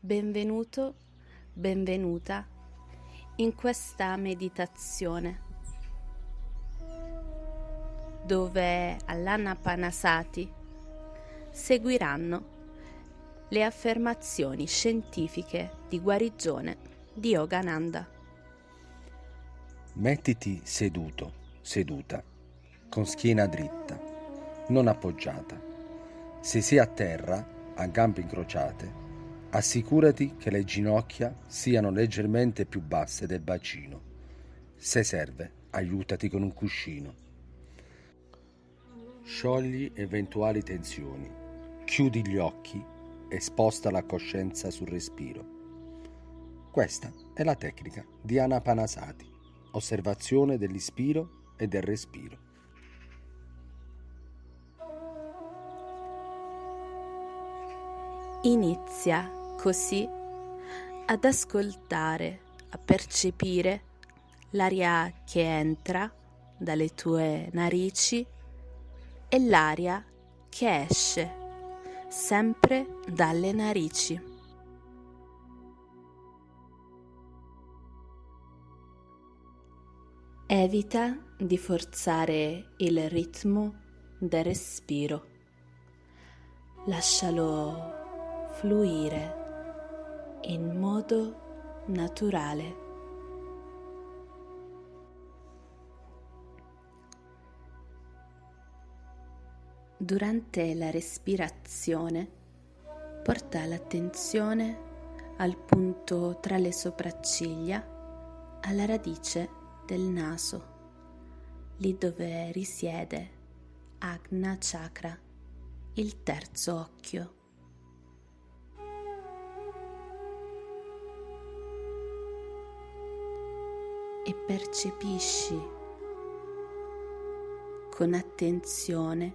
Benvenuto, benvenuta in questa meditazione dove all'Anapanasati seguiranno le affermazioni scientifiche di guarigione di Yogananda. Mettiti seduto, seduta, con schiena dritta, non appoggiata. Se sei a terra, a gambe incrociate, assicurati che le ginocchia siano leggermente più basse del bacino. Se serve, aiutati con un cuscino. Sciogli eventuali tensioni, chiudi gli occhi e sposta la coscienza sul respiro. Questa è la tecnica di Anapanasati, osservazione dell'ispiro e del respiro. Inizia così ad ascoltare, a percepire l'aria che entra dalle tue narici e l'aria che esce sempre dalle narici. Evita di forzare il ritmo del respiro. Lascialo fluire in modo naturale. Durante la respirazione, porta l'attenzione al punto tra le sopracciglia, alla radice del naso, lì dove risiede Ajna Chakra, il terzo occhio. E percepisci con attenzione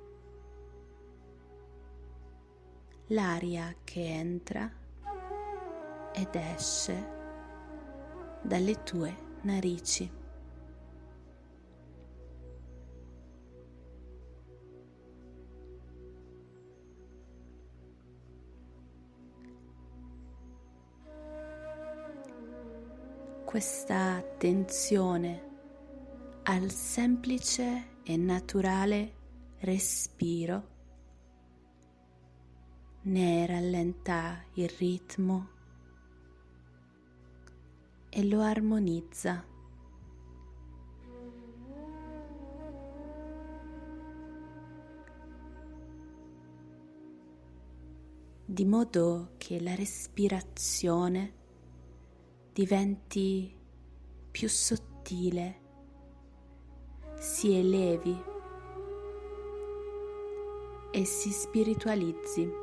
l'aria che entra ed esce dalle tue narici. Questa attenzione al semplice e naturale respiro ne rallenta il ritmo e lo armonizza. Di modo che la respirazione diventi più sottile, si elevi e si spiritualizzi.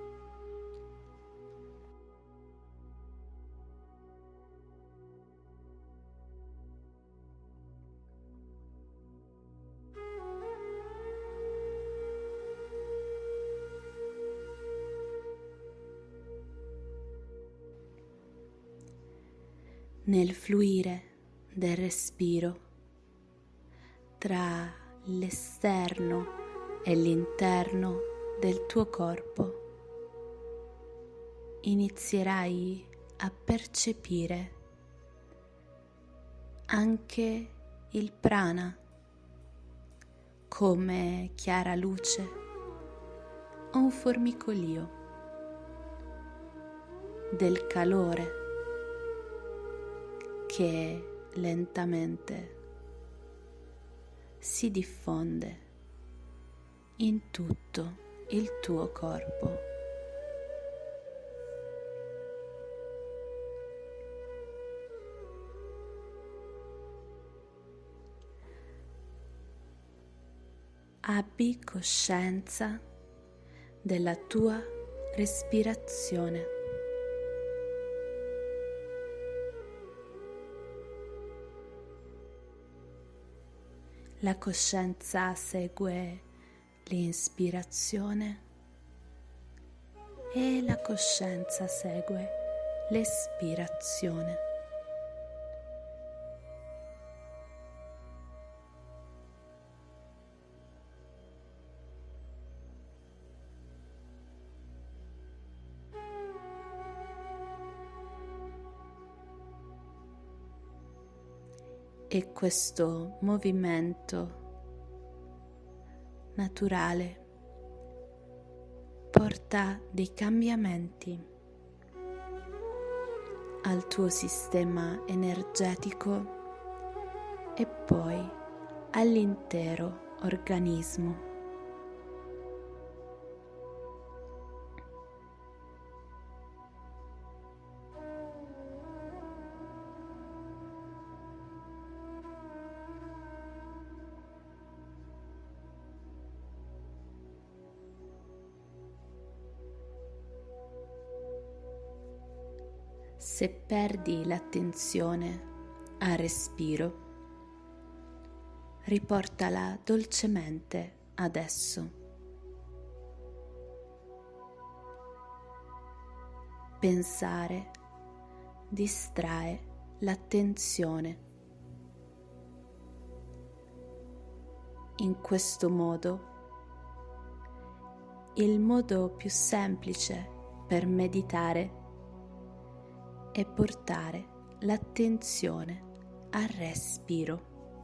Nel fluire del respiro tra l'esterno e l'interno del tuo corpo, inizierai a percepire anche il prana come chiara luce o un formicolio del calore che lentamente si diffonde in tutto il tuo corpo. Abbi coscienza della tua respirazione. La coscienza segue l'inspirazione e la coscienza segue l'espirazione. e questo movimento naturale porta dei cambiamenti al tuo sistema energetico e poi all'intero organismo. Se perdi l'attenzione al respiro, riportala dolcemente adesso. Pensare distrae l'attenzione. In questo modo, il modo più semplice per meditare è portare l'attenzione al respiro.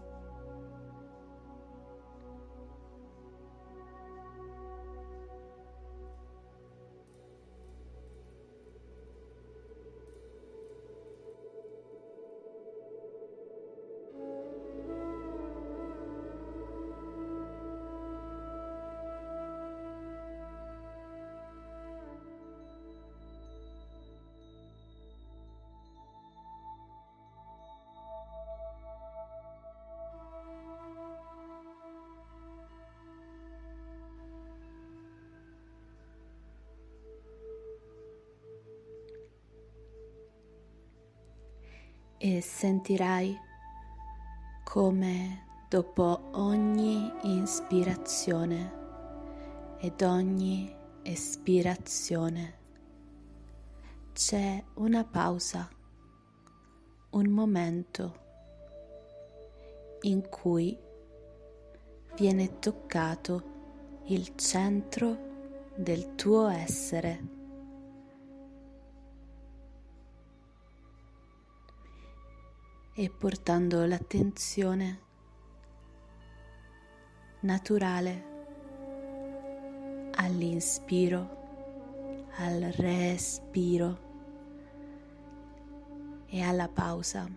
E sentirai come dopo ogni ispirazione ed ogni espirazione c'è una pausa, un momento in cui viene toccato il centro del tuo essere. E portando l'attenzione naturale all'inspiro, al respiro e alla pausa,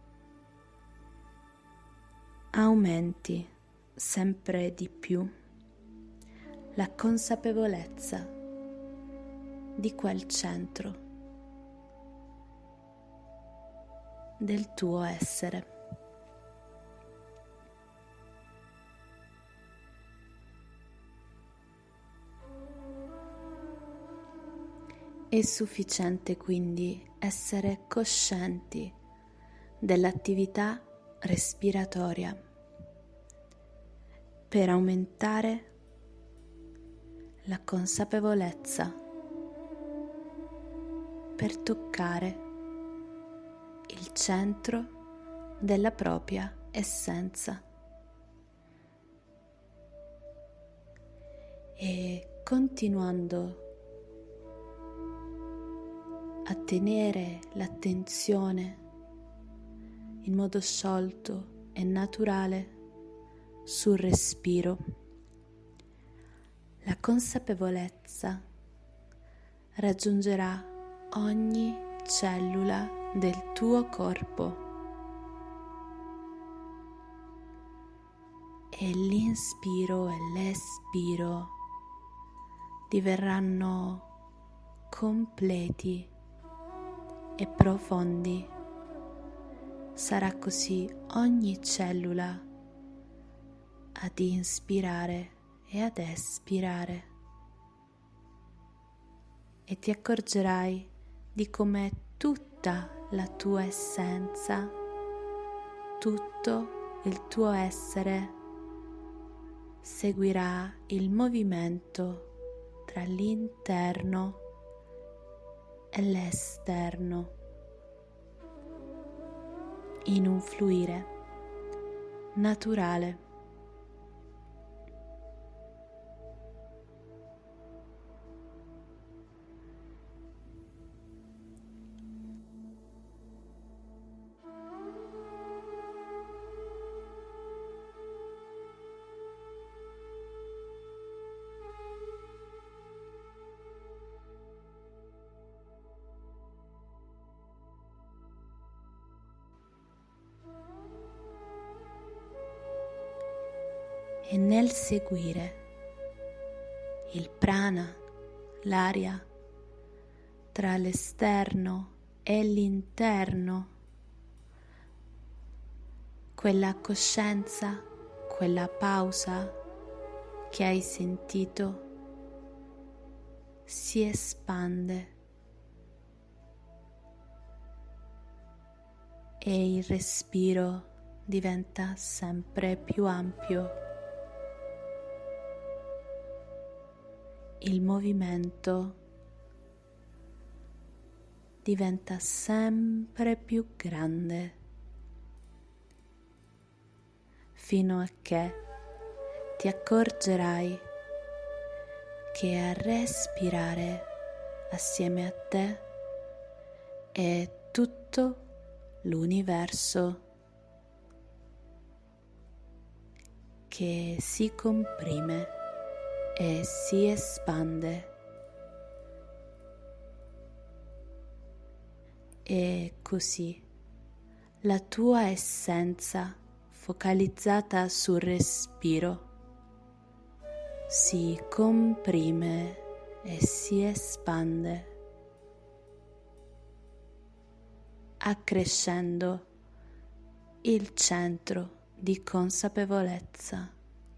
aumenti sempre di più la consapevolezza di quel centro del tuo essere. È sufficiente quindi essere coscienti dell'attività respiratoria per aumentare la consapevolezza, per toccare il centro della propria essenza. E continuando a tenere l'attenzione in modo sciolto e naturale sul respiro, la consapevolezza raggiungerà ogni cellula del tuo corpo e l'inspiro e l'espiro diverranno completi e profondi. Sarà così ogni cellula ad inspirare e ad espirare e ti accorgerai di come tutta la tua essenza, tutto il tuo essere seguirà il movimento tra l'interno e l'esterno in un fluire naturale. e nel seguire il prana, l'aria, tra l'esterno e l'interno, quella coscienza, quella pausa che hai sentito si espande e il respiro diventa sempre più ampio. Il movimento diventa sempre più grande fino a che ti accorgerai che a respirare assieme a te è tutto l'universo che si comprime e si espande. E così la tua essenza focalizzata sul respiro si comprime e si espande, accrescendo il centro di consapevolezza.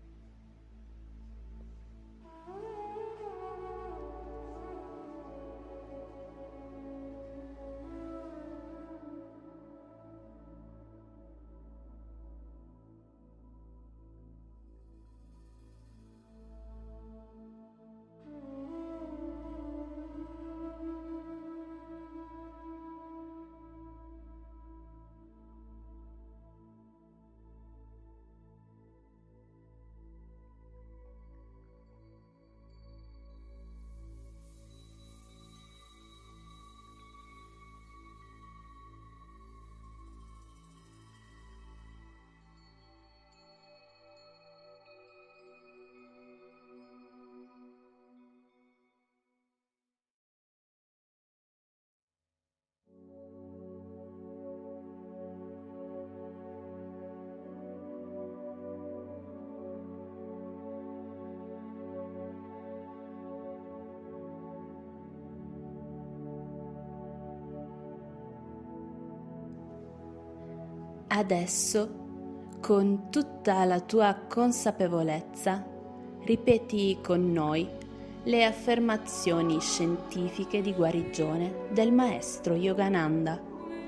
Adesso, con tutta la tua consapevolezza, ripeti con noi le affermazioni scientifiche di guarigione del maestro Yogananda.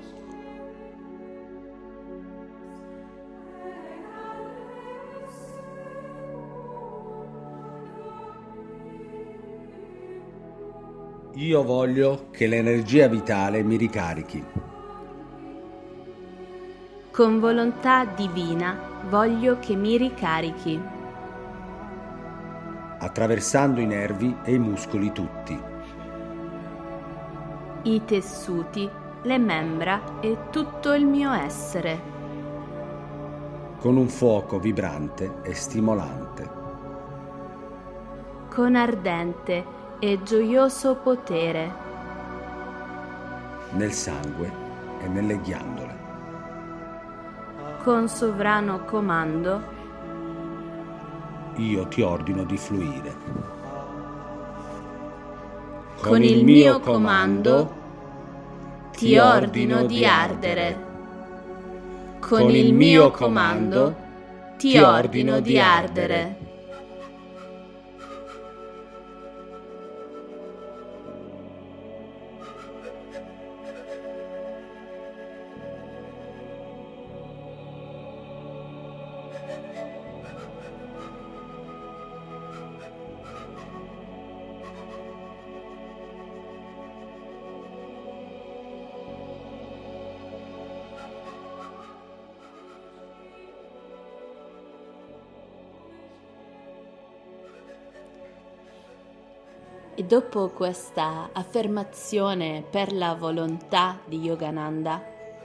Io voglio che l'energia vitale mi ricarichi. Con volontà divina voglio che mi ricarichi. Attraversando i nervi e i muscoli tutti. I tessuti, le membra e tutto il mio essere. Con un fuoco vibrante e stimolante. Con ardente e gioioso potere. Nel sangue e nelle ghiandole. Con sovrano comando, io ti ordino di fluire. Con il mio comando, ti ordino di ardere. Con il mio comando, ti ordino di ardere. E dopo questa affermazione per la volontà di Yogananda,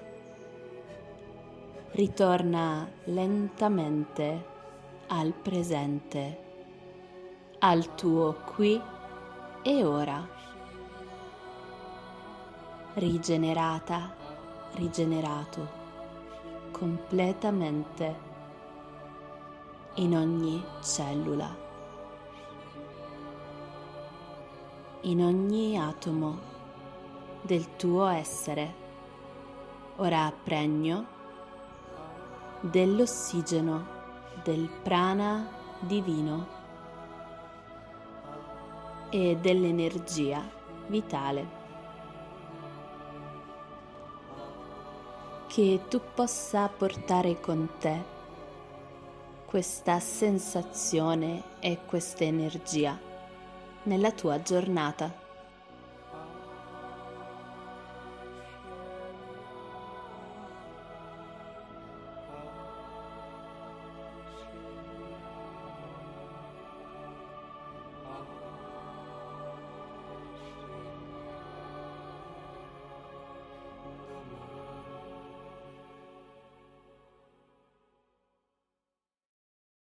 ritorna lentamente al presente, al tuo qui e ora, rigenerata, rigenerato, completamente in ogni cellula, in ogni atomo del tuo essere, ora pregno dell'ossigeno del prana divino e dell'energia vitale. Che tu possa portare con te questa sensazione e questa energia nella tua giornata.